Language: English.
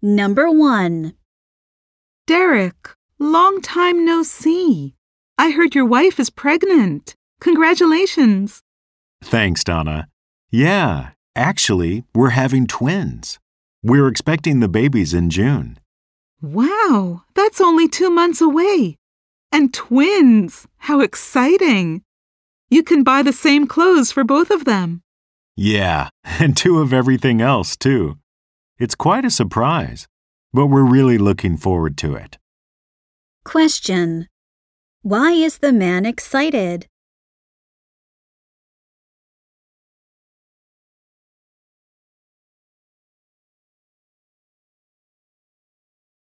Number 1. Derek, long time no see. I heard your wife is pregnant. Congratulations. Thanks, Donna. Yeah, actually, we're having twins. We're expecting the babies in June. Wow, that's only 2 months away. And twins, how exciting. You can buy the same clothes for both of them. Yeah, and 2 of everything else, too. It's quite a surprise, but we're really looking forward to it. Question. Why is the man excited?